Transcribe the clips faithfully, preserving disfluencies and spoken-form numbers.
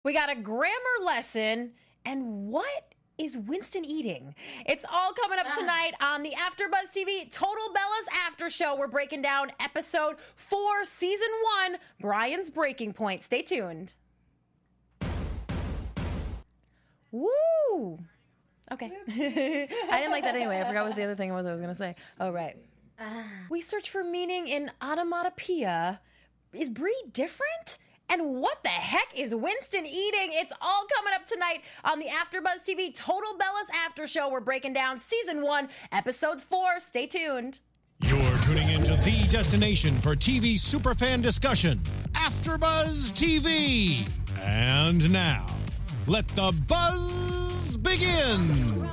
We got a grammar lesson, and what is Winston eating? It's all coming up tonight on the AfterBuzz T V Total Bellas After Show. We're breaking down episode four, season one, Brian's Breaking Point. Stay tuned. Woo! Okay. I didn't like that anyway. I forgot what the other thing was I was going to say. Oh, right. Uh. We search for meaning in onomatopoeia. Is Brie different? And what the heck is Winston eating? It's all coming up tonight on the AfterBuzz T V Total Bellas After Show. We're breaking down season one, episode four. Stay tuned. You're tuning into the destination for T V superfan discussion, AfterBuzz T V. And now, let the buzz begin.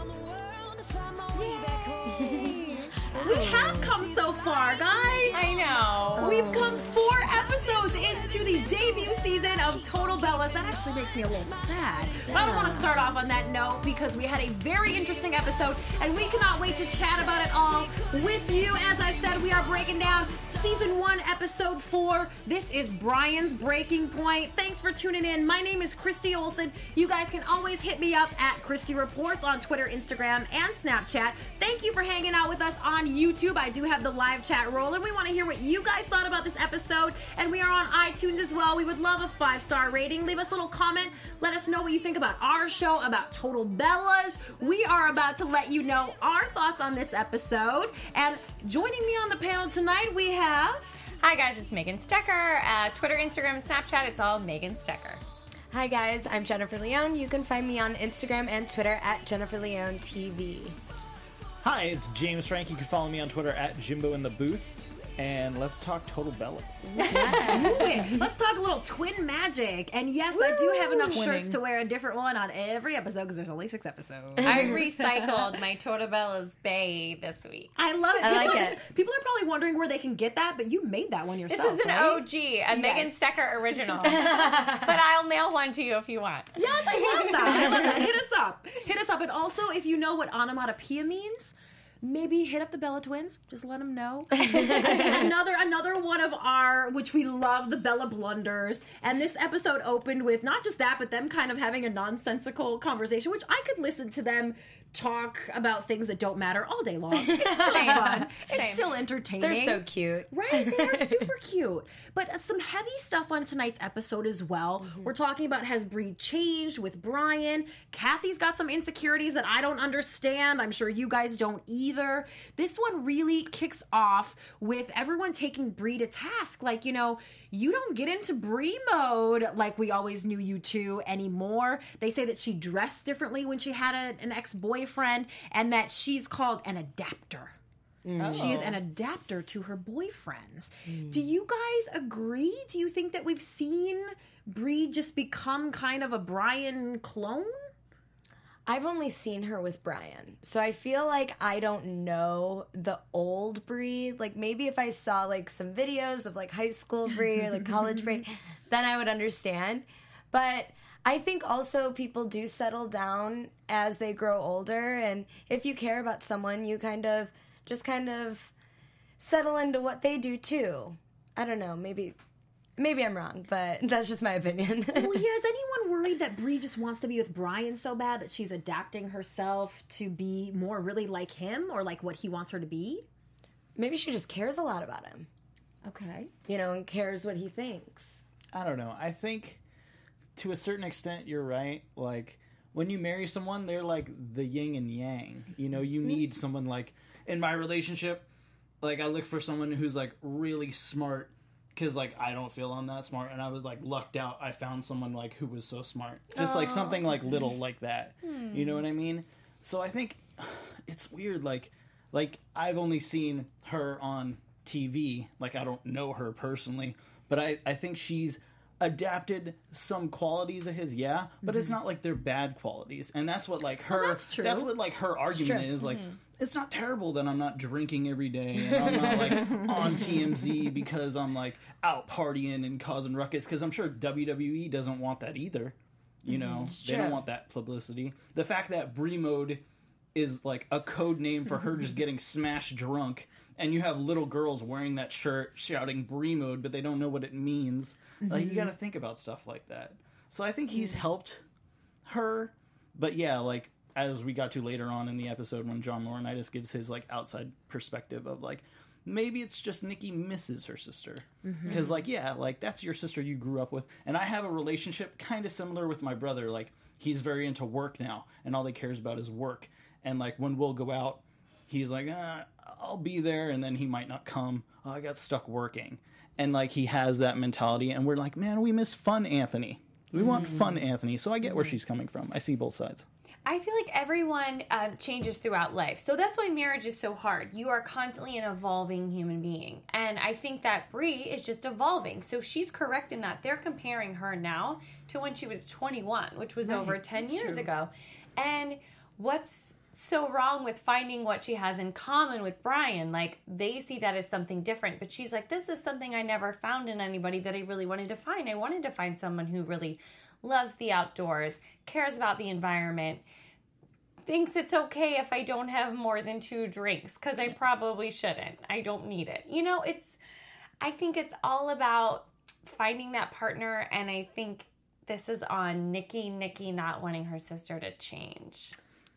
We have come so far, guys. I know. We've come four episodes into the debut season of Total Bellas. That actually makes me a little sad. But I want to start off on that note because we had a very interesting episode, and we cannot wait to chat about it all with you. As I said, we are breaking down season one, episode four. This is Brian's Breaking Point. Thanks for tuning in. My name is Christy Olson. You guys can always hit me up at Christy Reports on Twitter, Instagram, and Snapchat. Thank you for hanging out with us on YouTube. I do have the live chat rolling. We want to hear what you guys thought about this episode, and we are on iTunes as well. We would love a five-star rating. Leave us a little comment. Let us know what you think about our show, about Total Bellas. We are about to let you know our thoughts on this episode, and joining me on the panel tonight, we have Hi guys, it's Megan Stecker. Uh, Twitter, Instagram, and Snapchat, it's all Megan Stecker. Hi guys, I'm Jennifer Leone. You can find me on Instagram and Twitter at Jennifer Leone T V. Hi, it's James Frank. You can follow me on Twitter at Jimbo in the Booth. And let's talk Total Bellas. Yeah. Let's talk a little twin magic. And yes, Woo! I do have enough Twinning. shirts to wear a different one on every episode because there's only six episodes. I recycled my Total Bellas Bay this week. I love it. I People like are, it. People are probably wondering where they can get that, but you made that one yourself. This is an right? O G, a Yes. Megan Stecker original. But I'll mail one to you if you want. Yes, I love that. I love that. Hit us up. Hit us up. And also, if you know what onomatopoeia means, maybe hit up the Bella Twins. Just let them know. another another one of our, which we love, the Bella Blunders. And this episode opened with not just that, but them kind of having a nonsensical conversation, which I could listen to them talk about things that don't matter all day long. It's still fun. It's Same. still entertaining. They're so cute. Right, they are super cute. But uh, some heavy stuff on tonight's episode as well. Mm-hmm. We're talking about has Brie changed with Brian. Kathy's got some insecurities that I don't understand. I'm sure you guys don't either. This one really kicks off with everyone taking Brie to task. Like, you know, you don't get into Brie mode like we always knew you to anymore. They say that she dressed differently when she had a, an ex-boyfriend and that she's called an adapter. Oh. She is an adapter to her boyfriends. Mm. Do you guys agree? Do you think that we've seen Brie just become kind of a Brian clone? I've only seen her with Brian, so I feel like I don't know the old Brie. Like, maybe if I saw, like, some videos of, like, high school Brie or, like, college Brie, then I would understand. But I think also people do settle down as they grow older, and if you care about someone, you kind of just kind of settle into what they do, too. I don't know, maybe... Maybe I'm wrong, but that's just my opinion. Well, yeah, is anyone worried that Brie just wants to be with Brian so bad that she's adapting herself to be more really like him or like what he wants her to be? Maybe she just cares a lot about him. Okay. You know, and cares what he thinks. I don't know. I think to a certain extent you're right. Like, when you marry someone, they're like the yin and yang. You know, you need someone like, in my relationship, like I look for someone who's like really smart. Because, like, I don't feel I'm that smart, and I was, like, lucked out. I found someone, like, who was so smart. Just, like, something, like, little like that. Hmm. You know what I mean? So I think it's weird. Like, like I've only seen her on T V. Like, I don't know her personally. But I, I think she's adapted some qualities of his, yeah. But mm-hmm. it's not, like, they're bad qualities. And that's what, like, her... Well, that's true. That's what, like, her argument is. Like, mm-hmm. it's not terrible that I'm not drinking every day and I'm not, like, on T M Z because I'm, like, out partying and causing ruckus. Because I'm sure W W E doesn't want that either. You know? It's they true. don't want that publicity. The fact that Brie mode is, like, a code name for her just getting smashed drunk, and you have little girls wearing that shirt shouting Brie mode, but they don't know what it means. Mm-hmm. Like, you gotta think about stuff like that. So I think he's helped her. But yeah, like, as we got to later on in the episode when John Laurinaitis gives his, like, outside perspective of, like, maybe it's just Nikki misses her sister. Because, mm-hmm. like, yeah, like, that's your sister you grew up with. And I have a relationship kind of similar with my brother. Like, he's very into work now, and all he cares about is work. And, like, when we'll go out, he's like, uh, I'll be there, and then he might not come. Oh, I got stuck working. And, like, he has that mentality, and we're like, man, we miss fun Anthony. We want mm-hmm. fun Anthony. So I get where she's coming from. I see both sides. I feel like everyone um, changes throughout life. So that's why marriage is so hard. You are constantly an evolving human being. And I think that Brie is just evolving. So she's correct in that. They're comparing her now to when she was twenty-one, which was right. over ten that's years true. ago. And what's so wrong with finding what she has in common with Brian? Like, they see that as something different. But she's like, this is something I never found in anybody that I really wanted to find. I wanted to find someone who really loves the outdoors, cares about the environment, thinks it's okay if I don't have more than two drinks, because I probably shouldn't. I don't need it. You know, it's, I think it's all about finding that partner, and I think this is on Nikki, Nikki not wanting her sister to change.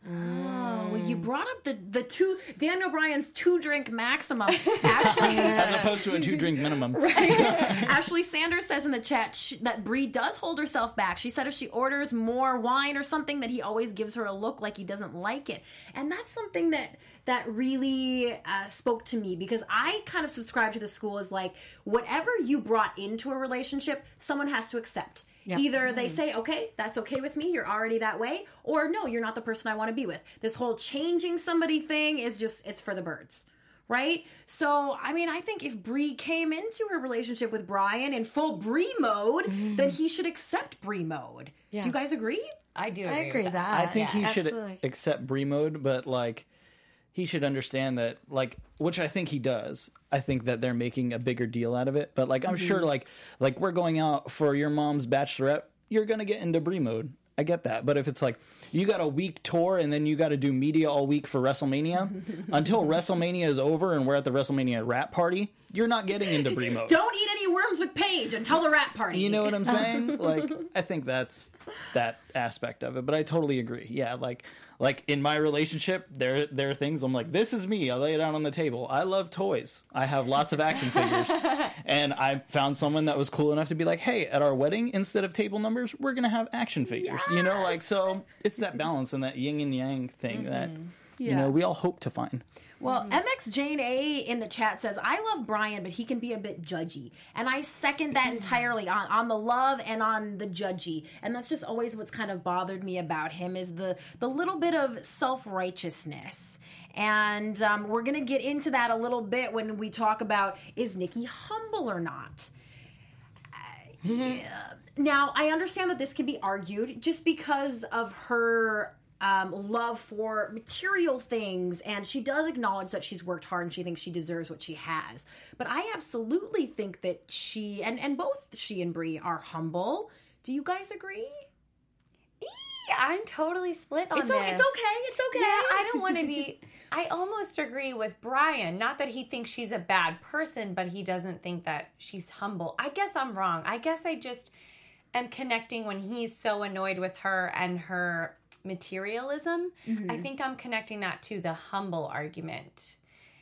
Oh, well, you brought up the, the two, Daniel Bryan's two drink maximum. Ashley, as opposed to a two drink minimum. Right. Ashley Sanders says in the chat sh- that Brie does hold herself back. She said if she orders more wine or something, that he always gives her a look like he doesn't like it. And that's something that that really uh, spoke to me, because I kind of subscribe to the school as like, whatever you brought into a relationship, someone has to accept. Yep. Either they say, okay, that's okay with me, you're already that way, or no, you're not the person I want to be with. This whole changing somebody thing is just, it's for the birds, right? So, I mean, I think if Brie came into her relationship with Brian in full Brie mode, mm. then he should accept Brie mode. Yeah. Do you guys agree? I do agree I agree with that. that. I think yeah, he absolutely. should accept Brie mode, but, like, he should understand that, like, which I think he does. I think that they're making a bigger deal out of it. But, like, I'm mm-hmm. sure, like, like we're going out for your mom's bachelorette, you're going to get into Brie mode. I get that. But if it's like, you got a week tour and then you got to do media all week for WrestleMania, until WrestleMania is over and we're at the WrestleMania rap party, you're not getting into Brie mode. Don't eat any worms with Paige until the rap party. You know what I'm saying? Like, I think that's that aspect of it. But I totally agree. Yeah, like... Like, in my relationship, there there are things I'm like, this is me. I lay it out on the table. I love toys. I have lots of action figures. And I found someone that was cool enough to be like, hey, at our wedding, instead of table numbers, we're going to have action figures. Yes! You know, like, so it's that balance and that yin and yang thing mm-hmm. that, yeah. you know, we all hope to find. Well, M X Jane A in the chat says, I love Brian, but he can be a bit judgy. And I second that entirely on, on the love and on the judgy. And that's just always what's kind of bothered me about him, is the, the little bit of self-righteousness. And um, we're going to get into that a little bit when we talk about, is Nikki humble or not? Uh, yeah. Now, I understand that this can be argued just because of her... Um, love for material things, and she does acknowledge that she's worked hard and she thinks she deserves what she has. But I absolutely think that she, and, and both she and Brie are humble. Do you guys agree? Yeah, I'm totally split on it's this. O- it's okay, it's okay. Yeah, I don't want to be... I almost agree with Brian. Not that he thinks she's a bad person, but he doesn't think that she's humble. I guess I'm wrong. I guess I just am connecting when he's so annoyed with her and her... materialism. Mm-hmm. I think I'm connecting that to the humble argument.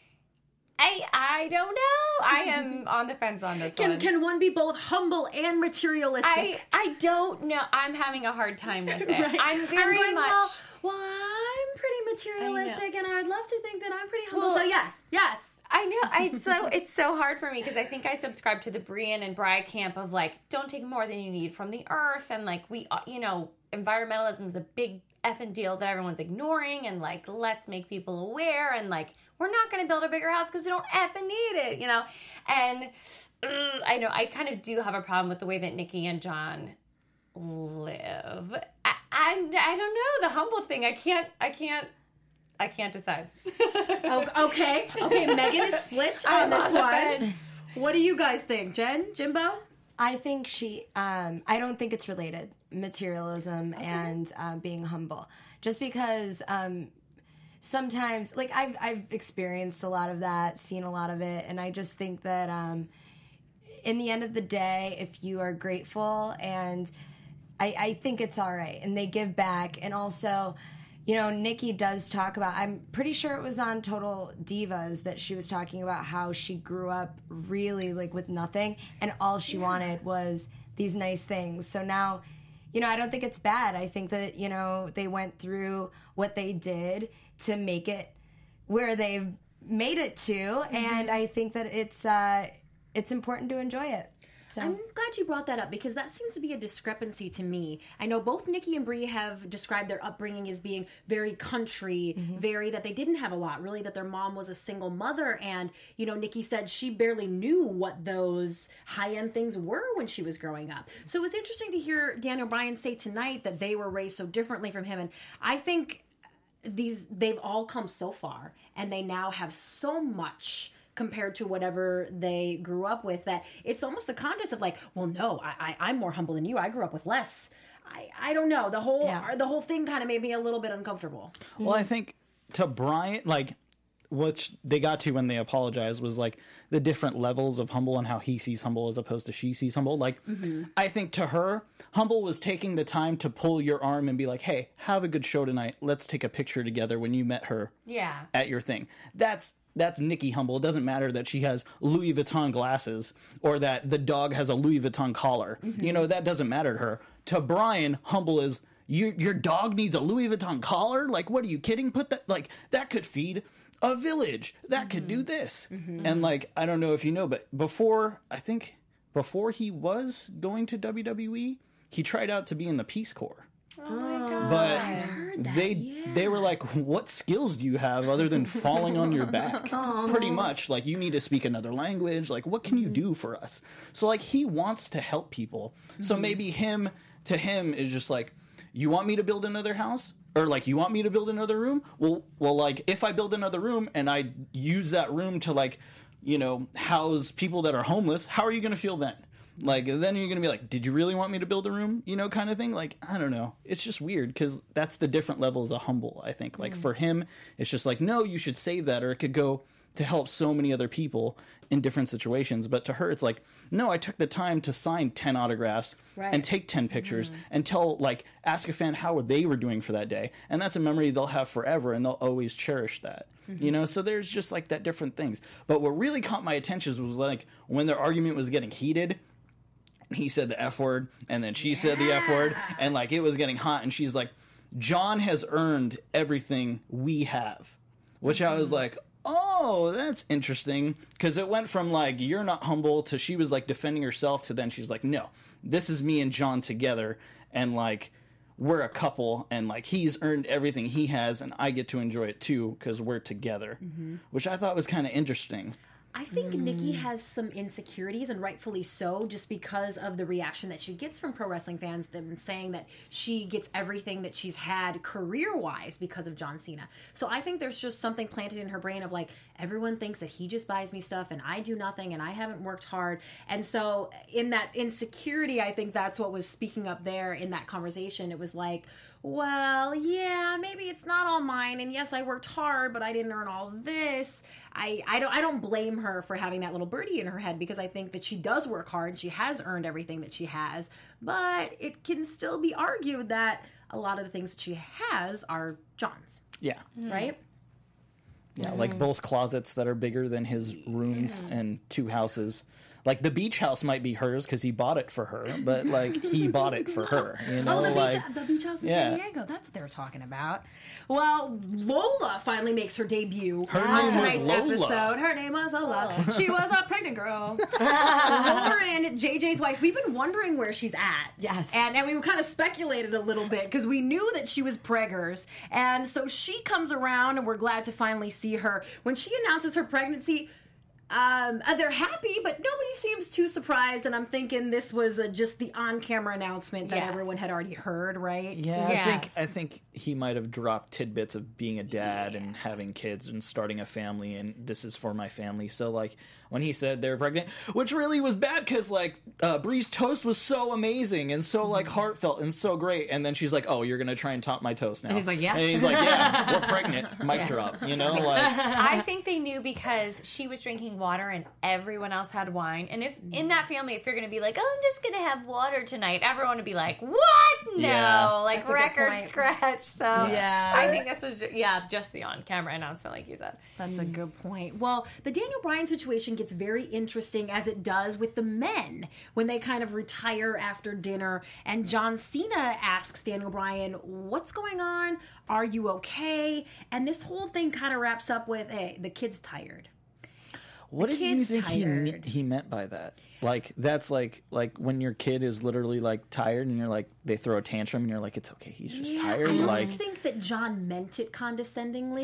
I I don't know. I am on the fence on this can, one. Can one be both humble and materialistic? I, I don't know. I'm having a hard time with it. Right. I'm very I'm going, much... Well, well, I'm pretty materialistic, and I'd love to think that I'm pretty humble. Well, so yes, yes. I know. I so it's so hard for me because I think I subscribe to the Brian and Bri camp of like, don't take more than you need from the earth, and like we, you know, environmentalism is a big effing deal that everyone's ignoring, and like, let's make people aware, and like, we're not going to build a bigger house because we don't effing need it, you know. And uh, I know I kind of do have a problem with the way that Nikki and John live. I, I, I don't know, the humble thing. I can't. I can't. I can't decide. okay. Okay, Megan is split on this one. What do you guys think? Jen? Jimbo? I think she, um, I don't think it's related, materialism okay. and um, being humble. Just because um, sometimes, like, I've, I've experienced a lot of that, seen a lot of it, and I just think that um, in the end of the day, if you are grateful and I, I think it's all right. And they give back. And also, you know, Nikki does talk about, I'm pretty sure it was on Total Divas that she was talking about how she grew up really like with nothing and all she yeah. wanted was these nice things. So now, you know, I don't think it's bad. I think that, you know, they went through what they did to make it where they've made it to. Mm-hmm. And I think that it's, uh, it's important to enjoy it. So. I'm glad you brought that up because that seems to be a discrepancy to me. I know both Nikki and Brie have described their upbringing as being very country, mm-hmm. very that they didn't have a lot, really that their mom was a single mother. And, you know, Nikki said she barely knew what those high-end things were when she was growing up. So it was interesting to hear Daniel Bryan say tonight that they were raised so differently from him. And I think these they've all come so far and they now have so much compared to whatever they grew up with, that it's almost a contest of like, well, no, I, I, I'm more humble than you. I grew up with less. I, I don't know. The whole yeah. the whole thing kind of made me a little bit uncomfortable. Well, I think to Bryan, like, what they got to when they apologized was like the different levels of humble and how he sees humble as opposed to she sees humble. Like, mm-hmm. I think to her, humble was taking the time to pull your arm and be like, hey, have a good show tonight. Let's take a picture together when you met her yeah. at your thing. That's That's Nikki humble. It doesn't matter that she has Louis Vuitton glasses or that the dog has a Louis Vuitton collar. Mm-hmm. You know, that doesn't matter to her. To Bryan, humble is, you, your dog needs a Louis Vuitton collar? Like, what are you kidding? Put that, like, that could feed a village. That mm-hmm. could do this. Mm-hmm. And, like, I don't know if you know, but before, I think, before he was going to W W E, he tried out to be in the Peace Corps. Oh my God. But that, they yeah. they were like, what skills do you have other than falling on your back? Pretty much. Like, you need to speak another language. Like, what can you do for us? So, like, he wants to help people. Mm-hmm. So maybe him, to him, is just like, you want me to build another house? Or, like, you want me to build another room? Well, well, like, if I build another room and I use that room to, like, you know, house people that are homeless, how are you going to feel then? Like, then you're going to be like, did you really want me to build a room? You know, kind of thing. Like, I don't know. It's just weird because that's the different levels of humble, I think. Like, mm. for him, it's just like, no, you should save that, or it could go to help so many other people in different situations. But to her, it's like, no, I took the time to sign ten autographs right. and take ten pictures mm. and tell, like, ask a fan how they were doing for that day. And that's a memory they'll have forever, and they'll always cherish that. Mm-hmm. You know, so there's just, like, that different things. But what really caught my attention was, like, when their argument was getting heated, he said the F word, and then she yeah. said the F word, and, like, it was getting hot, and she's like, John has earned everything we have. Which mm-hmm. I was like, oh, that's interesting, because it went from, like, you're not humble, to she was, like, defending herself, to then she's like, no, this is me and John together, and, like, we're a couple, and, like, he's earned everything he has, and I get to enjoy it, too, because we're together. Mm-hmm. Which I thought was kind of interesting. I think mm. Nikki has some insecurities, and rightfully so, just because of the reaction that she gets from pro wrestling fans, them saying that she gets everything that she's had career-wise because of John Cena. So I think there's just something planted in her brain of, like, everyone thinks that he just buys me stuff and I do nothing and I haven't worked hard. And so in that insecurity, I think that's what was speaking up there in that conversation. It was like, well, yeah, maybe it's not all mine, and yes, I worked hard, but I didn't earn all of this. I, I don't I don't blame her for having that little birdie in her head, because I think that she does work hard. She has earned everything that she has, but it can still be argued that a lot of the things that she has are John's. Yeah. Right? Yeah, like both closets that are bigger than his rooms yeah. and two houses. Like, the beach house might be hers because he bought it for her, but, like, he bought it for her. You know? Oh, the, like, beach, the beach house in yeah. San Diego. That's what they were talking about. Well, Lola finally makes her debut her on name tonight's was Lola. episode. Her name was Lola. Oh. She was a pregnant girl. Lauren, J J's wife, we've been wondering where she's at. Yes. And, and we kind of speculated a little bit because we knew that she was preggers. And so she comes around, and we're glad to finally see her. When she announces her pregnancy, Um, uh, they're happy, but nobody seems too surprised, and I'm thinking this was uh, just the on-camera announcement that yes. everyone had already heard, right? Yeah, Yes. I think I think he might have dropped tidbits of being a dad yeah. and having kids and starting a family, and this is for my family. So, like, when he said they were pregnant, which really was bad because like uh, Brie's toast was so amazing and so like heartfelt and so great, and then she's like, "Oh, you're gonna try and top my toast now?" And he's like, "Yeah." And he's like, "Yeah, we're pregnant." Mic drop. You know, like I think they knew because she was drinking water and everyone else had wine. And if in that family, if you're going to be like, "Oh, I'm just going to have water tonight," everyone would be like, "What? No!" Yeah. Like That's a good record point. scratch. So Yeah. I think this was ju- yeah, just the on-camera announcement, like you said. That's a good point. Well, the Daniel Bryan situation gets very interesting as it does with the men when they kind of retire after dinner. And John Cena asks Daniel Bryan, "What's going on? Are you okay?" And this whole thing kind of wraps up with, "Hey, the kid's tired." what The did you kid's think he me- tired. he meant by that? Like that's like like when your kid is literally like tired and you're like they throw a tantrum and you're like it's okay, he's just Yeah, tired. I don't Like think that John meant it condescendingly.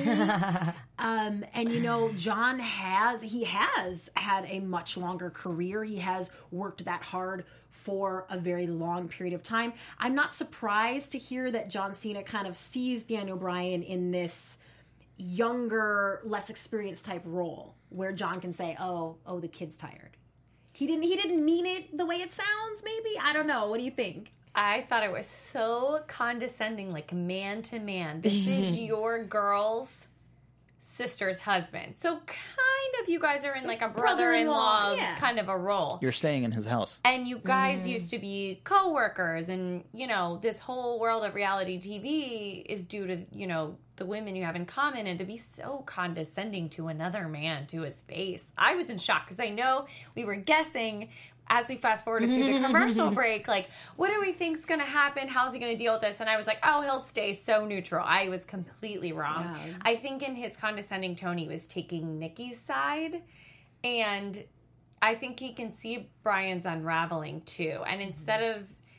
um, and you know, John has he has had a much longer career. He has worked that hard for a very long period of time. I'm not surprised to hear that John Cena kind of sees Daniel Bryan in this younger, less experienced type role where John can say, "Oh, oh, the kid's tired." He didn't. He didn't mean it the way it sounds. Maybe I don't know. What do you think? I thought it was so condescending, like man to man. This is your girl's sister's husband. So kind of you guys are in like a Brother-in-law, brother-in-law's yeah. kind of a role. you're staying in his house. And you guys used to be co-workers, and, you know, this whole world of reality T V is due to, you know, the women you have in common, and to be so condescending to another man, to his face. I was in shock, because I know we were guessing as we fast forwarded through the commercial break, like, what do we think's going to happen? How's he going to deal with this? And I was like, oh, he'll stay so neutral. I was completely wrong. Yeah. I think in his condescending tone, he was taking Nikki's side, and I think he can see Brian's unraveling too. And instead of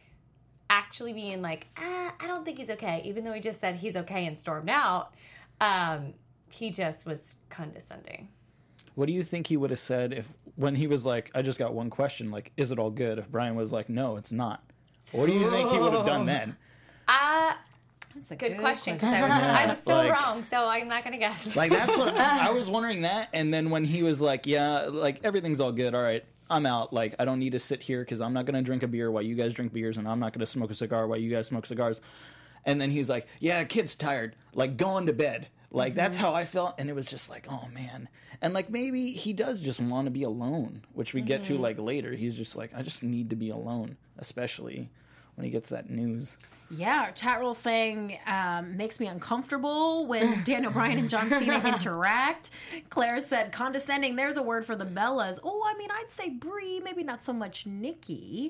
actually being like, ah, I don't think he's okay, even though he just said he's okay and stormed out, um, he just was condescending. What do you think he would have said if when he was like, I just got one question, like, is it all good? If Brian was like, no, it's not. What do you think he would have done then? Uh, That's a good, question. 'Cause I was, I was so Like- wrong, so I'm not going to guess. Like, that's what I was wondering that. And then when he was like, yeah, like, everything's all good. All right, I'm out. Like, I don't need to sit here because I'm not going to drink a beer while you guys drink beers, and I'm not going to smoke a cigar while you guys smoke cigars. And then he's like, yeah, kid's tired. Like, going to bed. Like, mm-hmm. That's how I felt. And it was just like, oh, man. And, like, maybe he does just want to be alone, which we mm-hmm. get to, like, later. He's just like, I just need to be alone, especially when he gets that news. Yeah, our chat roll saying um, makes me uncomfortable when Daniel Bryan and John Cena interact. Claire said condescending. There's a word for the Bellas. Oh, I mean, I'd say Brie, maybe not so much Nikki.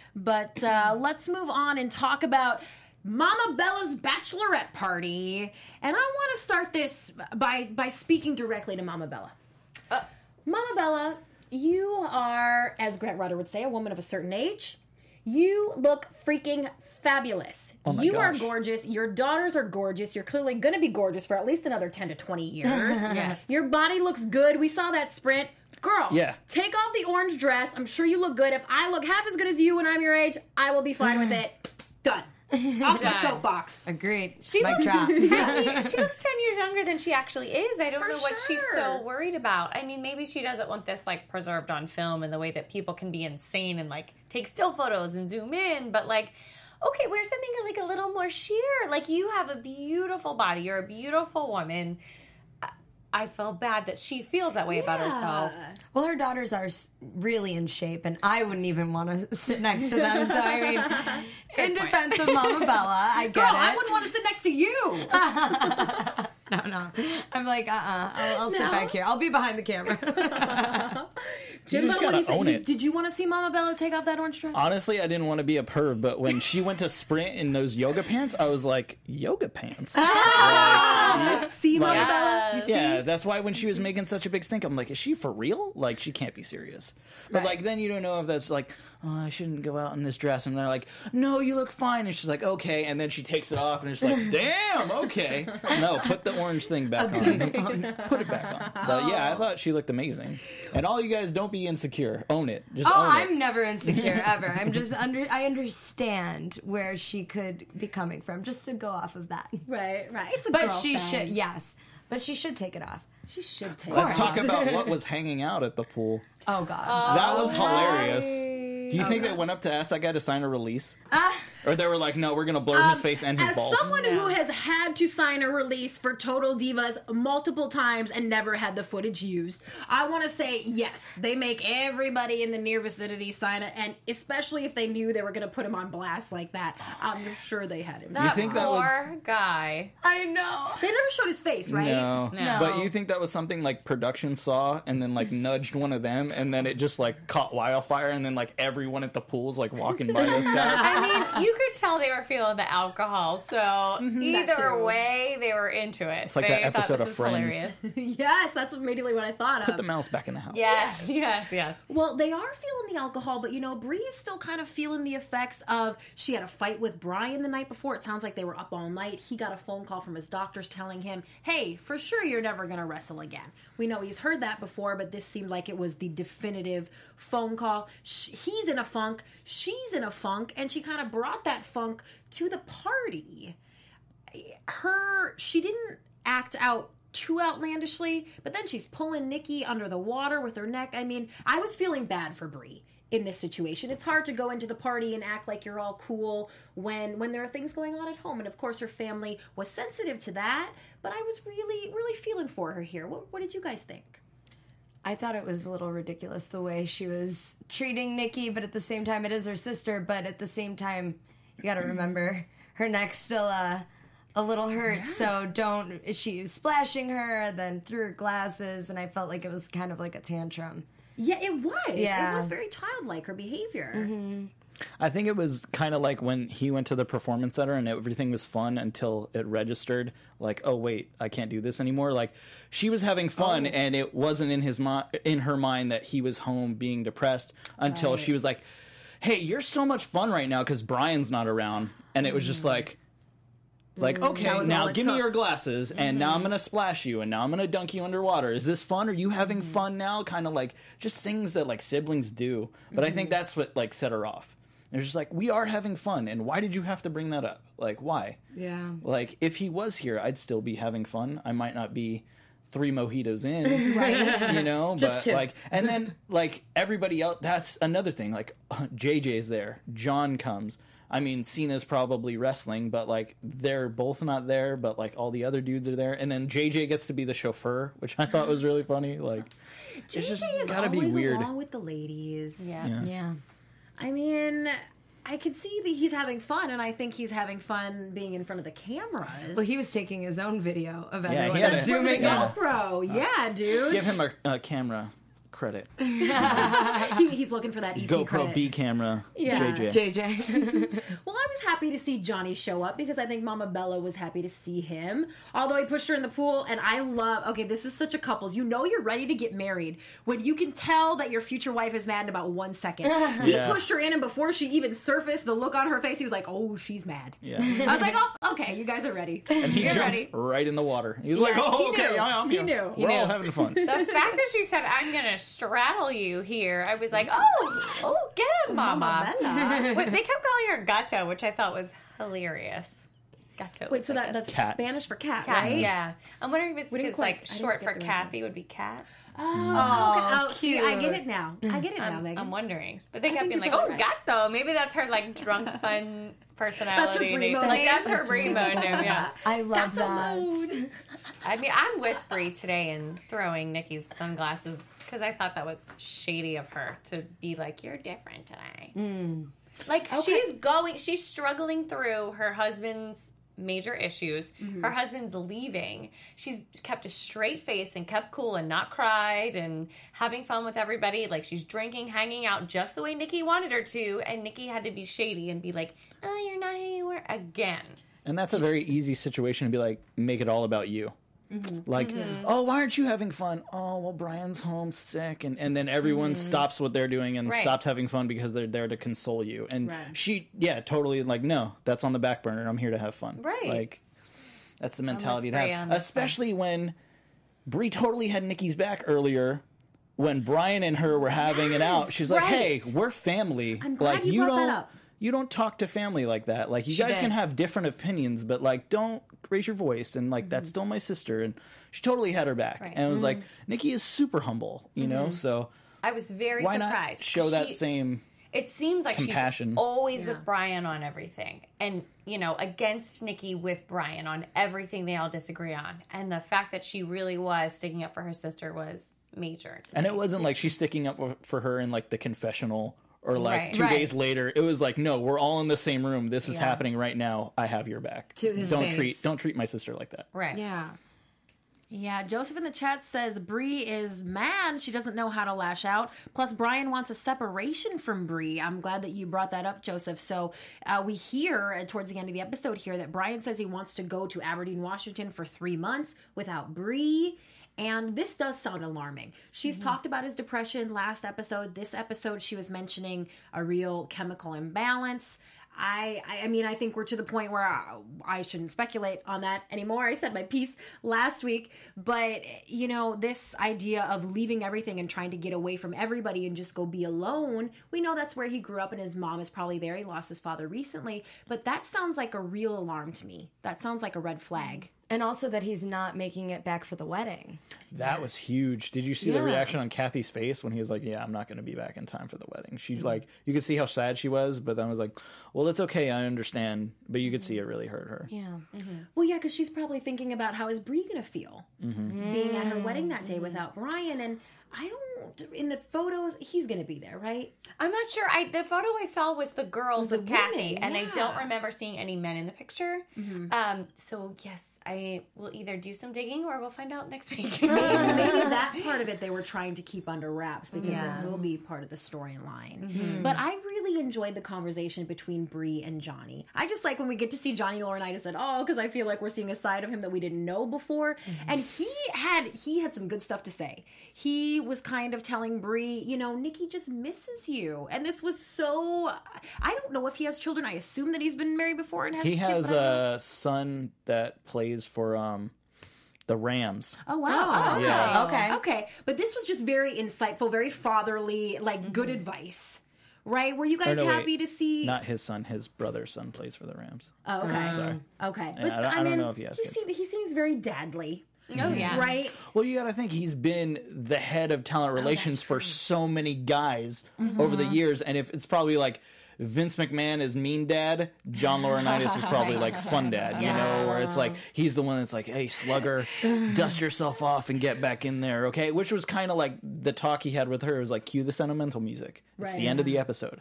But uh, let's move on and talk about Mama Bella's bachelorette party. And I want to start this by by speaking directly to Mama Bella. Uh, Mama Bella, you are, as Grant Rutter would say, a woman of a certain age. You look freaking fabulous. Oh my you gosh. are gorgeous. Your daughters are gorgeous. You're clearly going to be gorgeous for at least another ten to twenty years. Yes. Your body looks good. We saw that sprint. Girl, Yeah. take off the orange dress. I'm sure you look good. If I look half as good as you when I'm your age, I will be fine with it. Done. Off my Done. soapbox. Agreed. She Mic looks, drop. ten, she looks ten years younger than she actually is. I don't For know what she's sure. so worried about. I mean, maybe she doesn't want this, like, preserved on film in the way that people can be insane and, like, take still photos and zoom in. But, like, okay, wear something, like, a little more sheer. Like, you have a beautiful body. You're a beautiful woman. I, I felt bad that she feels that way about herself. Well, her daughters are s- really in shape, and I wouldn't even want to sit next to them. So, I mean, in defense of Mama Bella, I get Girl, it. I wouldn't want to sit next to you. No, no. I'm like, uh-uh. I'll, I'll sit No. back here. I'll be behind the camera. Jim, just what do you gotta say? own Did, it. did you want to see Mama Bella take off that orange dress? Honestly, I didn't want to be a perv, but when she went to sprint in those yoga pants, I was like, yoga pants? see, Mama like- Bella? You see? Yeah, that's why when she was making such a big stink, I'm like, is she for real? Like, she can't be serious. But, Right. like, then you don't know if that's like, oh, I shouldn't go out in this dress. And they're like, no, you look fine. And she's like, okay. And then she takes it off, and it's like, damn, okay. No, put the orange thing back on. Put it back on. But, yeah, I thought she looked amazing. And all you guys, don't be insecure. Own it. Just Oh, own it. I'm never insecure ever. I'm just under. I understand where she could be coming from, just to go off of that. Right, right. It's a But girl she thing. should, yes. But she should take it off. She should take Let's it. talk about what was hanging out at the pool. Oh God. That was hilarious. Do you think they went up to ask that guy to sign a release? Ah. Or they were like, no, we're going to blur his face and his As balls. someone who has had to sign a release for Total Divas multiple times and never had the footage used, I want to say yes, they make everybody in the near vicinity sign it, and especially if they knew they were going to put him on blast like that, I'm sure they had him. Do you think that was... Poor guy. I know. They never showed his face, right? No. No. But you think that was something like production saw and then like nudged one of them and then it just like caught wildfire and then like everyone at the pool's like walking by this guy? I mean, you could tell they were feeling the alcohol, so that either too. way, they were into it. It's like they that thought episode this of was Friends. hilarious. Yes, that's immediately what I thought of. Put the mouse back in the house. Yes, yes, yes. Well, they are feeling the alcohol, but you know, Brie is still kind of feeling the effects of she had a fight with Brian the night before. It sounds like they were up all night. He got a phone call from his doctors telling him, hey, for sure you're never going to wrestle again. We know he's heard that before, but this seemed like it was the definitive phone call. Sh- he's in a funk, she's in a funk, and she kind of brought that funk to the party. Her, she didn't act out too outlandishly, but then she's pulling Nikki under the water with her neck. I mean, I was feeling bad for Brie in this situation. It's hard to go into the party and act like you're all cool when when there are things going on at home. And of course, her family was sensitive to that, but I was really, really feeling for her here. What, what did you guys think? I thought it was a little ridiculous the way she was treating Nikki, but at the same time, it is her sister. But at the same time, you got to remember her neck's still uh, a little hurt. Yeah. So don't. She was splashing her, then threw her glasses, and I felt like it was kind of like a tantrum. Yeah, it was. Yeah. It was very childlike, her behavior. Mm-hmm. I think it was kind of like when he went to the performance center and everything was fun until it registered like, oh wait, I can't do this anymore. Like she was having fun oh. and it wasn't in his mi- in her mind that he was home being depressed until right. she was like, hey, you're so much fun right now because Brian's not around. And it was just like, like, okay, now give took. me your glasses, and mm-hmm. now I'm going to splash you, and now I'm going to dunk you underwater. Is this fun? Are you having mm-hmm. fun now? Kind of like, just things that, like, siblings do. But mm-hmm. I think that's what, like, set her off. It's just like, we are having fun, and why did you have to bring that up? Like, why? Yeah. Like, if he was here, I'd still be having fun. I might not be three mojitos in, right? You know? Just but, two. like, and then, like, everybody else, that's another thing. Like, J J's there. John comes. I mean, Cena's probably wrestling, but, like, they're both not there, but, like, all the other dudes are there. And then J J gets to be the chauffeur, which I thought was really funny. Like, J J it's just is gotta be always weird. along with the ladies. Yeah. Yeah. Yeah. I mean, I could see that he's having fun, and I think he's having fun being in front of the cameras. Well, he was taking his own video of Yeah, everyone he had a- zooming yeah. up. GoPro, yeah, dude. Give him a, a camera credit. he, he's looking for that E P GoPro credit. B camera, Yeah. J J. J J. Well, I was happy to see Johnny show up because I think Mama Bella was happy to see him. Although he pushed her in the pool, and I love, okay, this is such a couples. You know you're ready to get married when you can tell that your future wife is mad in about one second. He Yeah. pushed her in, and before she even surfaced, the look on her face, he was like, oh, she's mad. Yeah. I was like, oh, okay, you guys are ready. And he You're jumped ready. right in the water. He was Yes, like, oh, he okay, knew. yeah, I'm He here. knew. We're He all knew. having fun. The fact that she said, I'm going to straddle you here, I was like, oh, oh, get him, Mama. Mama Wait, they kept calling her Gato, which I thought was hilarious. Gato. Wait, so I that, guess. that's Cat. Spanish for cat, Cat, right? yeah. I'm wondering if it's We didn't because, quite- like, I didn't short get for the Kathy reference. would be cat. Oh, okay. Oh, see, I cute. get it now. I get it now, I'm, Megan. I'm wondering. But they I kept think being you like, got oh, it right. Gato. Maybe that's her, like, drunk, fun personality. Brie mode. Like, that's her Brie mode now, yeah. I love Gato that. mode. I mean, I'm with Brie today in throwing Nikki's sunglasses because I thought that was shady of her to be like, you're different today. Mm. Like, Okay. she's going, she's struggling through her husband's major issues. Mm-hmm. Her husband's leaving. She's kept a straight face and kept cool and not cried and having fun with everybody. Like, she's drinking, hanging out just the way Nikki wanted her to. And Nikki had to be shady and be like, oh, you're not who you were again. And that's a very easy situation to be like, make it all about you. Mm-hmm. Like, oh, why aren't you having fun? Oh, well, Brian's home sick. And, and then everyone Mm-hmm. stops what they're doing and Right. stops having fun because they're there to console you. And Right. she, yeah, totally like, no, that's on the back burner. I'm here to have fun. Right. Like, that's the mentality to Brie have. on this Especially when Brie totally had Nikki's back earlier. When Brian and her were having it out, she's like, right. hey, we're family. I'm glad like, you brought that don't, up. You don't talk to family like that. Like, you She guys did. can have different opinions, but, like, don't raise your voice, and like that's still my sister, and she totally had her back. Right. And it was like Nikki is super humble, you know. So I was very why surprised. not show that She- same? It seems like compassion. she's always Yeah. with Brian on everything. And, you know, against Nikki with Brian on everything they all disagree on. And the fact that she really was sticking up for her sister was major. to And me. it wasn't like she's sticking up for her in like the confessional or like Right. two Right. days later. It was like, no, we're all in the same room. This is Yeah. happening right now. I have your back. To his don't face. treat don't treat my sister like that. Right. Yeah. Yeah, Joseph in the chat says Bree is mad. She doesn't know how to lash out. Plus, Brian wants a separation from Bree. I'm glad that you brought that up, Joseph. So uh, we hear uh, towards the end of the episode here that Brian says he wants to go to Aberdeen, Washington for three months without Bree. And this does sound alarming. She's talked about his depression last episode. This episode, she was mentioning a real chemical imbalance. I, I mean, I think we're to the point where I, I shouldn't speculate on that anymore. I said my piece last week, but you know, this idea of leaving everything and trying to get away from everybody and just go be alone, we know that's where he grew up and his mom is probably there. He lost his father recently, but that sounds like a real alarm to me. That sounds like a red flag. And also that he's not making it back for the wedding. That was huge. Did you see the Yeah. reaction on Kathy's face when he was like, "Yeah, I'm not going to be back in time for the wedding." She like, you could see how sad she was, but then was like, "Well, it's okay. I understand." But you could see it really hurt her. Yeah. Well, yeah, because she's probably thinking about how is Bree going to feel being at her wedding that day without Brian. And I don't, in the photos, he's going to be there, right? I'm not sure. I The photo I saw was the girls Was with the Kathy. women, And I yeah. don't remember seeing any men in the picture. Um, so, yes, I will either do some digging or we'll find out next week. Maybe that part of it they were trying to keep under wraps because Yeah. it will be part of the storyline. But I really enjoyed the conversation between Bree and Johnny. I just like when we get to see Johnny Laurinaitis at all because I feel like we're seeing a side of him that we didn't know before. And he had he had some good stuff to say. He was kind of telling Bree, you know, Nikki just misses you, and this was so. I don't know if he has children. I assume that he's been married before and has. He kids, has but I don't know. a son that plays for um the Rams. Oh wow! Oh, okay. yeah. Okay. okay. But this was just very insightful, very fatherly, like good advice, right? Were you guys no, wait. happy to see? Not his son. His brother's son plays for the Rams. oh, okay, Sorry. okay. Yeah, I don't- I don't know if he has he kids. seems, he seems very dadly, Oh, yeah. right? Well, you got to think he's been the head of talent relations for so many guys over the years, and if it's probably like Vince McMahon is mean dad, John Laurinaitis is probably like fun dad, you know, where it's like he's the one that's like, "Hey, slugger, dust yourself off and get back in there, okay?" Which was kind of like the talk he had with her. It was like, cue the sentimental music. It's Right. the end of the episode.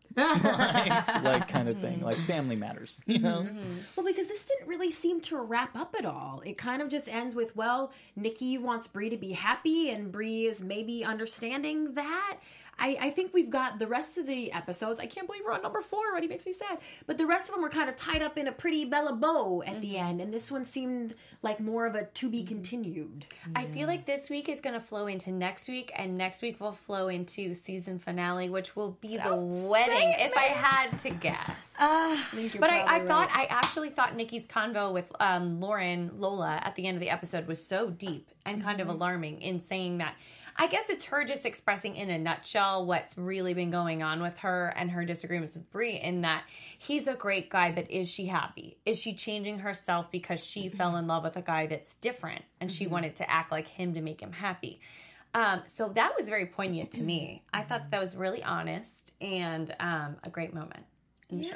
like, like kind of thing, like family matters, you know. Well, because this didn't really seem to wrap up at all. It kind of just ends with, well, Nikki wants Bree to be happy, and Bree is maybe understanding that. I, I think we've got the rest of the episodes. I can't believe we're on number four already. Makes me sad. But the rest of them were kind of tied up in a pretty Bella bow at the end, and this one seemed like more of a to be continued. I feel like this week is going to flow into next week, and next week will flow into season finale, which will be the wedding, if I had to guess. But I, I thought, I actually thought Nikki's convo with um, Lauren, Lola, at the end of the episode was so deep and kind of alarming in saying that. I guess it's her just expressing in a nutshell what's really been going on with her and her disagreements with Bree, in that he's a great guy, but is she happy? Is she changing herself because she fell in love with a guy that's different and she wanted to act like him to make him happy? Um, so that was very poignant to me. I thought that was really honest and um, a great moment in the show.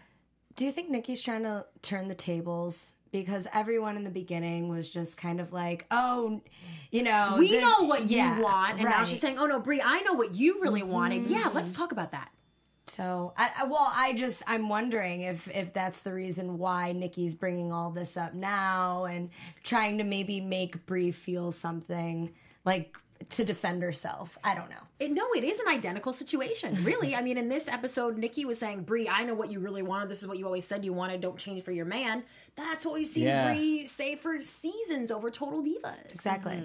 Do you think Nikki's trying to turn the tables? Because everyone in the beginning was just kind of like, oh, you know. We this- know what you yeah, want, and now right. she's saying, "Oh no, Bree, I know what you really wanted." Yeah, let's talk about that. So, I, I, well, I just, I'm wondering if, if that's the reason why Nikki's bringing all this up now and trying to maybe make Bree feel something like to defend herself. I don't know. It, no, it is an identical situation, really. I mean, in this episode, Nikki was saying, Bree, I know what you really wanted. This is what you always said you wanted. Don't change for your man. That's what we've seen Yeah. Bree say for seasons over Total Divas. Exactly.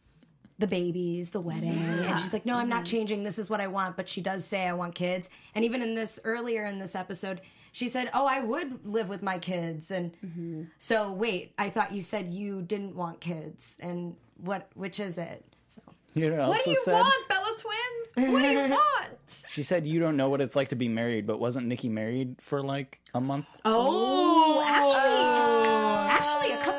The babies, the wedding. And she's like, no, I'm not changing. This is what I want. But she does say, I want kids. And even in this, earlier in this episode, she said, oh, I would live with my kids. And so, wait, I thought you said you didn't want kids. And what, which is it? So. You know, What do you said, want, Bella Twins? What do you want? She said, "You don't know what it's like to be married," but wasn't Nikki married for like a month? Oh, actually, actually, a couple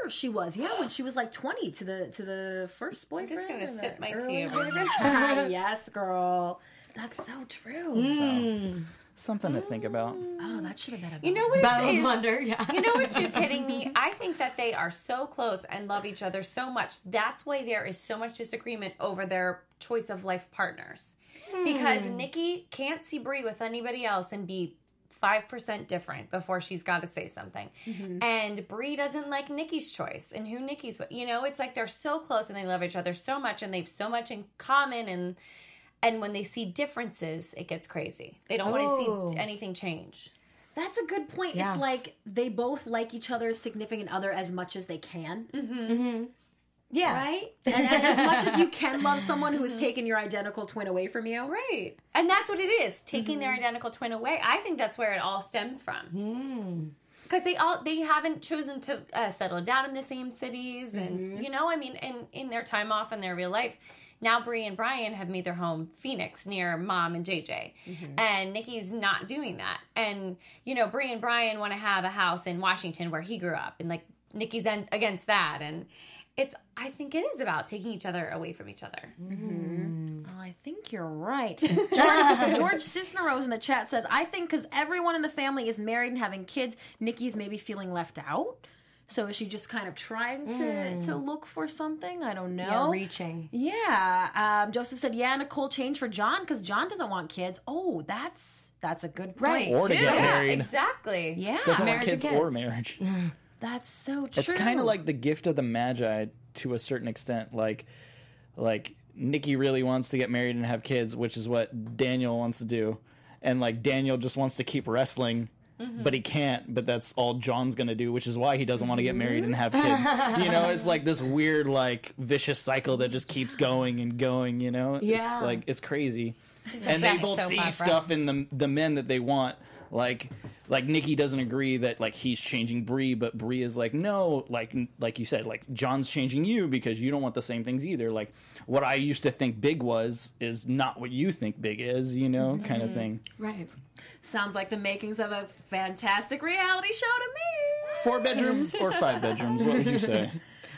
younger she was. Yeah, when she was like twenty to the to the first boyfriend. just gonna and sip the my early tea. boyfriend. Yes, girl. That's so true. So, something to think about. Oh, that should have been a You know what Battle it of is? Wonder, yeah. You know what's just hitting me? I think that they are so close and love each other so much. That's why there is so much disagreement over their choice of life partners. Because Nikki can't see Brie with anybody else and be five percent different before she's got to say something. Mm-hmm. And Brie doesn't like Nikki's choice and who Nikki's, you know, it's like they're so close and they love each other so much and they have so much in common. And and when they see differences, it gets crazy. They don't Oh. want to see anything change. That's a good point. Yeah. It's like they both like each other's significant other as much as they can. Mm-hmm. Yeah. Right? And, and as much as you can love someone who has taken your identical twin away from you. Right. And that's what it is, taking mm-hmm. their identical twin away. I think that's where it all stems from. Because mm. they all they haven't chosen to uh, settle down in the same cities. And, mm-hmm. you know, I mean, in, in their time off in their real life, now Brie and Brian have made their home Phoenix near Mom and J J. Mm-hmm. And Nikki's not doing that. And, you know, Brie and Brian want to have a house in Washington where he grew up. And, like, Nikki's en- against that. And it's, I think it is about taking each other away from each other. Mm-hmm. Oh, I think you're right. George, George Cisneros in the chat says, I think because everyone in the family is married and having kids, Nikki's maybe feeling left out. So is she just kind of trying to, mm. to look for something? I don't know. Yeah, reaching. Yeah. Um, Joseph said, yeah, Nicole changed for John because John doesn't want kids. Oh, that's that's a good point. Right. Or to too. get Yeah, married. exactly. Yeah. Doesn't Marriage want kids, or kids. or marriage. That's so true. It's kind of like the gift of the Magi to a certain extent. Like, like Nikki really wants to get married and have kids, which is what Daniel wants to do. And, like, Daniel just wants to keep wrestling. Mm-hmm. But he can't, but that's all John's gonna do, which is why he doesn't want to get married and have kids. You know, it's like this weird, like, vicious cycle that just keeps going and going, you know? Yeah. It's like, it's crazy. the And they best both soap see opera. stuff in the the men that they want. Like, like Nikki doesn't agree that, like, he's changing Brie, but Brie is like, no, like, like you said, like, John's changing you because you don't want the same things either. Like, what I used to think big was is not what you think big is, you know, mm-hmm. kind of thing. Right. Sounds like the makings of a fantastic reality show to me. Four bedrooms or five bedrooms? What would you say?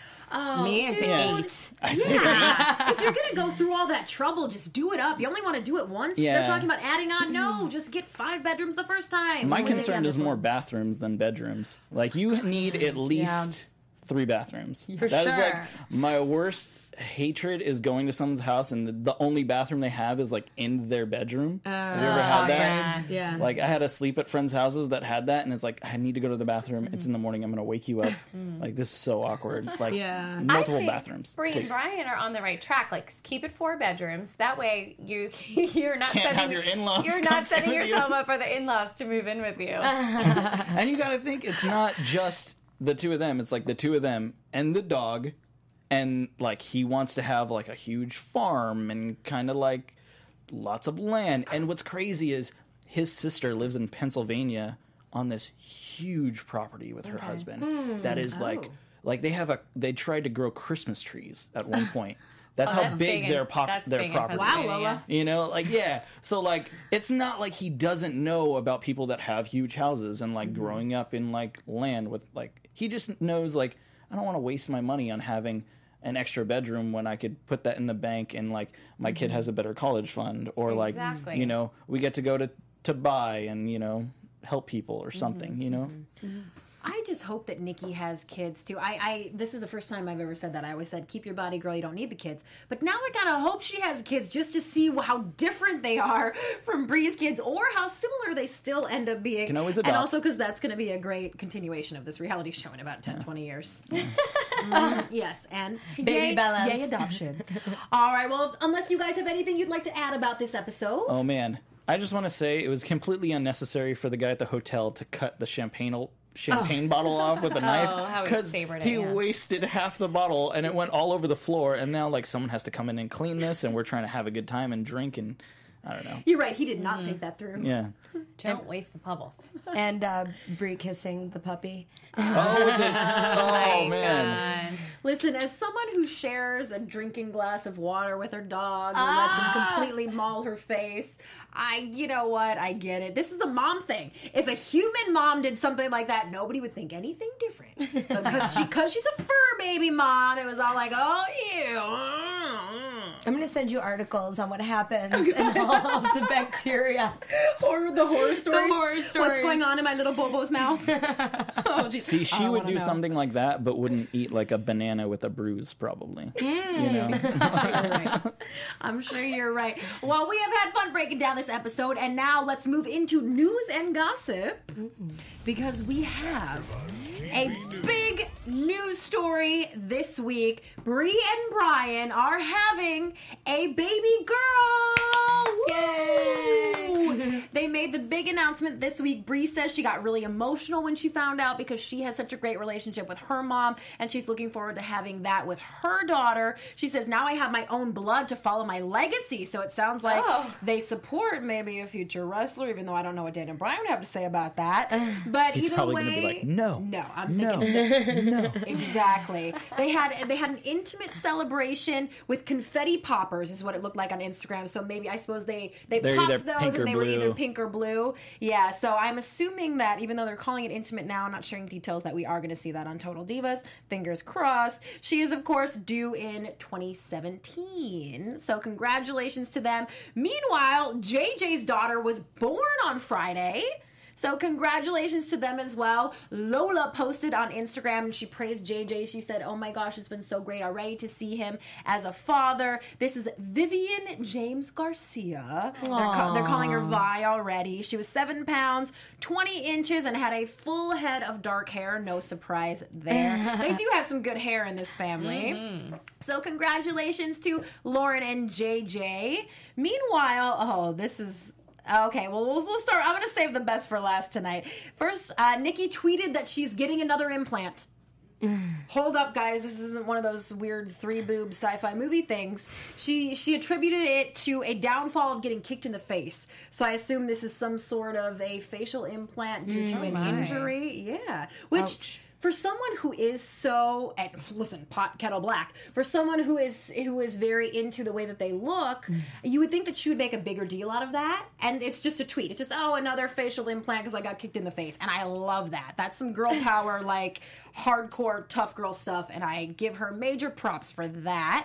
Oh, Me, I say Yeah. eight. I say yeah. If you're going to go through all that trouble, just do it up. You only want to do it once. Yeah. They're talking about adding on. No, just get five bedrooms the first time. My Maybe concern on is this more one. bathrooms than bedrooms. Like, you need at least three bathrooms. For That is sure. like my worst hatred is going to someone's house and the, the only bathroom they have is like in their bedroom. Have you ever had oh, that? yeah. Yeah. Like, I had to sleep at friends' houses that had that, and it's like, I need to go to the bathroom. Mm-hmm. It's in the morning. I'm going to wake you up. Like, this is so awkward. Like, Yeah. multiple I think bathrooms. Brie and please. Brian are on the right track. Like, keep it four bedrooms. That way, you you're not Can't setting, have your in-laws You're come not stay setting with you. yourself up for the in-laws to move in with you. And you got to think, it's not just the two of them. It's like the two of them and the dog. And, like, he wants to have, like, a huge farm and kind of, like, lots of land. And what's crazy is his sister lives in Pennsylvania on this huge property with her husband. That is, like, like they have a, they tried to grow Christmas trees at one point. That's Oh, how that's big, big in- their, pop, that's their big in property Wow, is. Lola. You know, like, yeah. So, like, it's not like he doesn't know about people that have huge houses and, like, growing up in, like, land with, like, he just knows, like, I don't want to waste my money on having an extra bedroom when I could put that in the bank and, like, my kid has a better college fund, or, like, Exactly. you know, we get to go to, to buy and, you know, help people or something, you know? I just hope that Nikki has kids too. I, I this is the first time I've ever said that. I always said, keep your body, girl, you don't need the kids. But now I gotta hope she has kids just to see how different they are from Brie's kids, or how similar they still end up being. Can always and adopt. also because that's going to be a great continuation of this reality show in about ten, twenty years. Mm, yes, and Baby yay, Bellas. yay adoption. All right, well, unless you guys have anything you'd like to add about this episode. Oh, man. I just want to say it was completely unnecessary for the guy at the hotel to cut the champagne champagne bottle off with a knife, how he 'cause savored it, he yeah. wasted half the bottle and it went all over the floor, and now, like, someone has to come in and clean this, and we're trying to have a good time and drink, and I don't know. You're right, he did not think that through. Yeah. Don't waste the bubbles. And uh, Brie kissing the puppy. Oh, the, oh My man. God. Listen, as someone who shares a drinking glass of water with her dog and lets him completely maul her face, I, you know what? I get it. This is a mom thing. If a human mom did something like that, nobody would think anything different. Because she, cause she's a fur baby mom, it was all like, oh, ew. I'm going to send you articles on what happens in all of the bacteria. Horror, the horror stories. The horror stories. What's going on in my little Bobo's mouth? Oh, geez. See, she I would wanna do know. something like that, but wouldn't eat like a banana with a bruise, probably. Mm. You know? You're right. I'm sure you're right. Well, we have had fun breaking down this episode, and now let's move into news and gossip because we have a big news story this week. Bree and Brian are having a baby girl. Yay! They made the big announcement this week. Bree says she got really emotional when she found out because she has such a great relationship with her mom, and she's looking forward to having that with her daughter. She says, now I have my own blood to follow my legacy. So it sounds like Oh. they support maybe a future wrestler, even though I don't know what Dan and Brian would have to say about that. But He's either probably way, gonna be like, no. no, I'm No. thinking no, exactly. They had they had an intimate celebration with confetti poppers, is what it looked like on Instagram. So maybe I suppose they they They're popped either those pink and or they were either blue. pink or blue. Yeah. So I'm assuming that even though they're calling it intimate now, I'm not sharing details, that we are going to see that on Total Divas. Fingers crossed. She is of course due in twenty seventeen. So congratulations to them. Meanwhile, J J's daughter was born on Friday. So congratulations to them as well. Lola posted on Instagram and she praised J J. She said, oh my gosh, it's been so great already to see him as a father. This is Vivian James Garcia. They're, ca- they're calling her Vi already. She was seven pounds, twenty inches, and had a full head of dark hair. No surprise there. They do have some good hair in this family. Mm-hmm. So congratulations to Lauren and J J. Meanwhile, oh, this is... Okay, well, we'll, we'll start. I'm going to save the best for last tonight. First, uh, Nikki tweeted that she's getting another implant. Hold up, guys. This isn't one of those weird three-boob sci-fi movie things. She she attributed it to a downfall of getting kicked in the face. So I assume this is some sort of a facial implant due to an my. injury. Yeah. Which... Ouch. For someone who is so, and listen, pot kettle black. For someone who is who is very into the way that they look, you would think that she would make a bigger deal out of that. And it's just a tweet. It's just, oh, another facial implant because I got kicked in the face. And I love that. That's some girl power, like hardcore tough girl stuff. And I give her major props for that.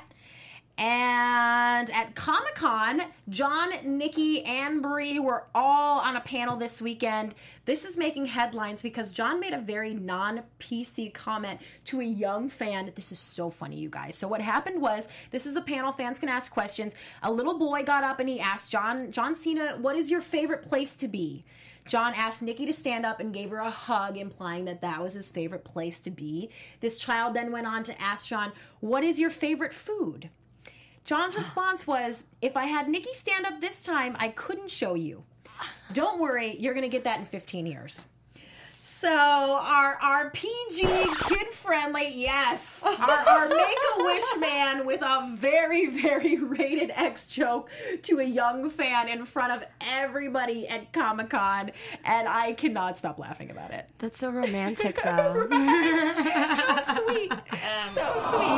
And at Comic-Con, John, Nikki, and Brie were all on a panel this weekend. This is making headlines because John made a very non-P C comment to a young fan. This is so funny, you guys. So what happened was, this is a panel, fans can ask questions. A little boy got up and he asked John, John Cena, what is your favorite place to be? John asked Nikki to stand up and gave her a hug, implying that that was his favorite place to be. This child then went on to ask John, what is your favorite food? John's response was, if I had Nikki stand up this time, I couldn't show you. Don't worry, you're going to get that in fifteen years. So our our P G, kid-friendly, yes, our, our Make-A-Wish man with a very, very rated X joke to a young fan in front of everybody at Comic-Con, and I cannot stop laughing about it. That's so romantic, though. How sweet. Um, So sweet.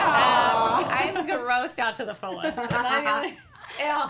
Um, I'm grossed out to the fullest. I'm not gonna- Ew.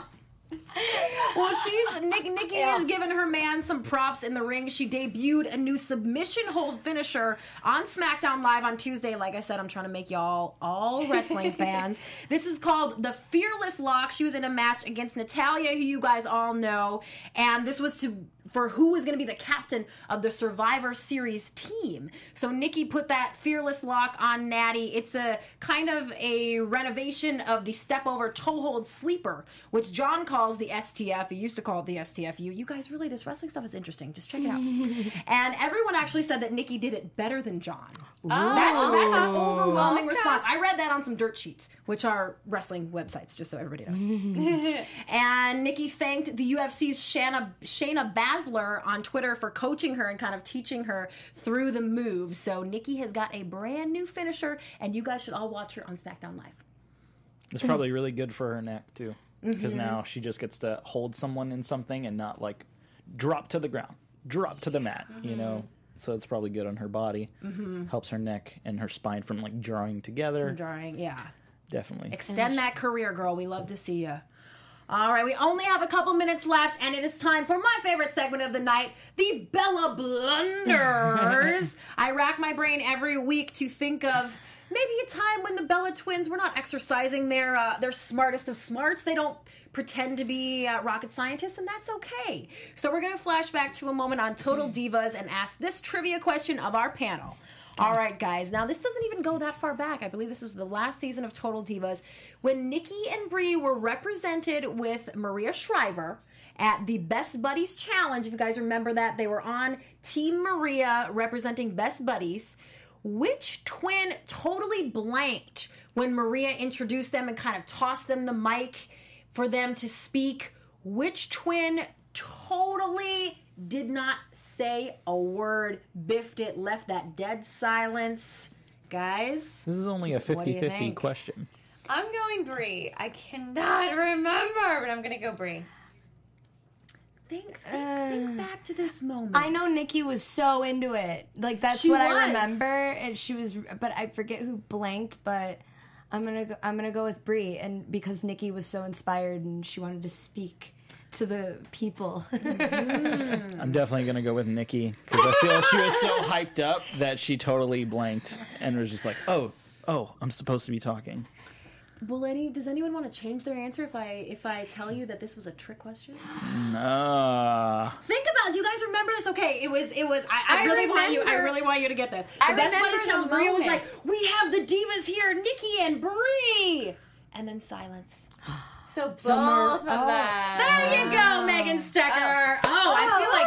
Well, she's Nick, Nikki Yeah. has given her man some props in the ring. She debuted a new submission hold finisher on SmackDown Live on Tuesday. Like I said, I'm trying to make y'all all wrestling fans. This is called the Fearless Lock. She was in a match against Natalya, who you guys all know, and this was to for who was going to be the captain of the Survivor Series team. So Nikki put that Fearless Lock on Natty. It's a kind of a renovation of the step over toe hold sleeper, which John calls the S T F. He used to call it the S T F U. You guys, really, this wrestling stuff is interesting. Just check it out. And everyone actually said that Nikki did it better than John. Oh, That's, that's an overwhelming okay. response. I read that on some dirt sheets, which are wrestling websites, just so everybody knows. And Nikki thanked the U F C's Shayna, Shayna Baszler on Twitter for coaching her and kind of teaching her through the moves. So Nikki has got a brand new finisher, and you guys should all watch her on SmackDown Live. It's probably really good for her neck, too. Because Mm-hmm. now she just gets to hold someone in something and not, like, drop to the ground, drop to the mat, Mm-hmm. you know? So it's probably good on her body. Mm-hmm. Helps her neck and her spine from, like, drawing together. Drawing, yeah. Definitely. Extend that career, girl. We love to see you. All right, we only have a couple minutes left, and it is time for my favorite segment of the night, the Bella Blunders. I rack my brain every week to think of maybe a time when the Bella twins were not exercising their uh, their smartest of smarts. They don't pretend to be uh, rocket scientists, and that's okay. So we're going to flash back to a moment on Total Divas and ask this trivia question of our panel. All right, guys. Now, this doesn't even go that far back. I believe this was the last season of Total Divas when Nikki and Brie were represented with Maria Shriver at the Best Buddies Challenge. If you guys remember that, they were on Team Maria representing Best Buddies. Which twin totally blanked when Maria introduced them and kind of tossed them the mic for them to speak? Which twin totally did not say a word, biffed it, left that dead silence? Guys? This is only a fifty-fifty question. I'm going Brie. I cannot remember, but I'm going to go Brie. Think, think, uh, think back to this moment. I know Nikki was so into it. Like, that's She what was. I remember. And she was, but I forget who blanked, but I'm going to go, I'm going to go with Brie. And because Nikki was so inspired and she wanted to speak to the people. I'm definitely going to go with Nikki because I feel she was so hyped up that she totally blanked and was just like, oh, oh, I'm supposed to be talking. Will any, does anyone want to change their answer if I if I tell you that this was a trick question? No. Think about it. Do you guys remember this? Okay, it was it was I, I, I really want you I remember- really want you to get this. The I Best remember Buddies the Challenge, Maria was moment. like, "We have the divas here, Nikki and Brie." And then silence. So both So Mar- of oh. them. There you go, Megan Stecker. Oh,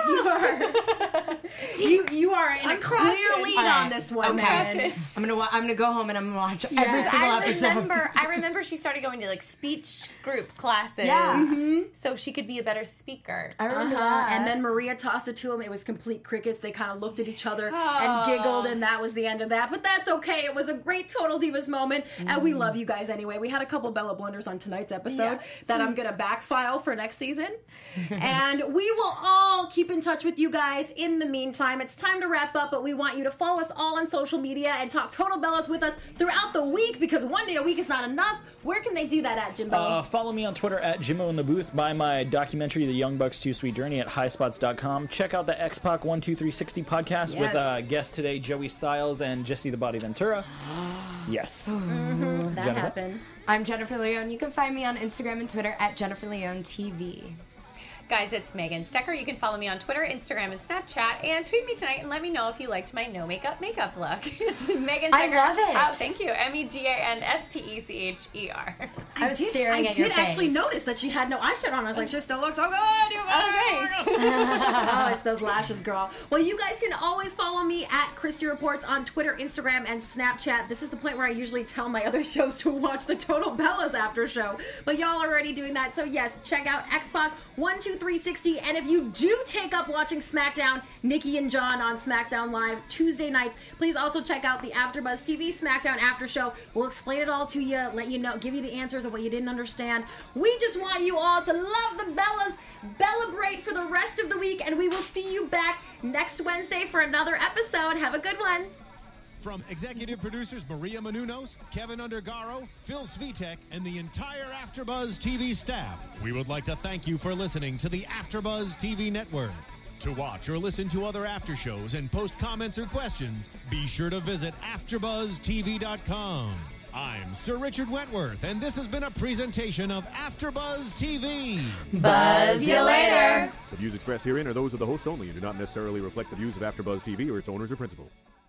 I feel like you are you you are in I'm a clear crushing. lead All right. on this one, Okay. Megan. I'm gonna wa- I'm gonna go home and I'm gonna watch every single I episode. remember. I remember she started going to like speech group classes, Yeah. so she could be a better speaker. I remember Uh-huh. that. And then Maria tossed it to him. It was complete crickets. They kind of looked at each other Aw. and giggled, and that was the end of that. But that's okay. It was a great Total Divas moment, and we love you guys anyway. We had a couple Bella blunders on tonight's episode Yes. that I'm going to backfile for next season. And we will all keep in touch with you guys. In the meantime, it's time to wrap up, but we want you to follow us all on social media and talk Total Bellas with us throughout the week, because one day a week is not enough. Where can they do that at, Jimbo? Uh, follow me on Twitter at Jimmo in the Booth. Buy my documentary, The Young Bucks Too Sweet Journey, at high spots dot com. Check out the X-Pac one two three sixty podcast Yes. with uh, guest today, Joey Styles and Jesse the Body Ventura. Yes. that Jennifer? happened. I'm Jennifer Leone. You can find me on Instagram and Twitter at Jennifer Leone T V. Guys, it's Megan Stecker. You can follow me on Twitter, Instagram, and Snapchat, and tweet me tonight and let me know if you liked my no makeup makeup look. It's Megan I Stecker. love it. Oh, thank you. M E G A N S T E C H E R. I was did- staring I at did your actually face. notice that she had no eyeshadow on. I was like, she still looks so good. You Oh, oh, it's those lashes, girl. Well, you guys can always follow me at Christy Reports on Twitter, Instagram, and Snapchat. This is the point where I usually tell my other shows to watch the Total Bellas after show, but y'all are already doing that. So yes, check out X-Pac one two three sixty, and if you do take up watching SmackDown, Nikki and John on SmackDown Live Tuesday nights, please also check out the AfterBuzz T V SmackDown After Show. We'll explain it all to you, let you know, give you the answers of what you didn't understand. We just want you all to love the Bellas, celebrate for the rest of the week, and we will see you back next Wednesday for another episode. Have a good one. From executive producers Maria Menounos, Kevin Undergaro, Phil Svitek, and the entire AfterBuzz T V staff, we would like to thank you for listening to the AfterBuzz T V network. To watch or listen to other after shows and post comments or questions, be sure to visit after buzz T V dot com. I'm Sir Richard Wentworth, and this has been a presentation of AfterBuzz T V. Buzz you later. The views expressed herein are those of the hosts only and do not necessarily reflect the views of AfterBuzz T V or its owners or principals.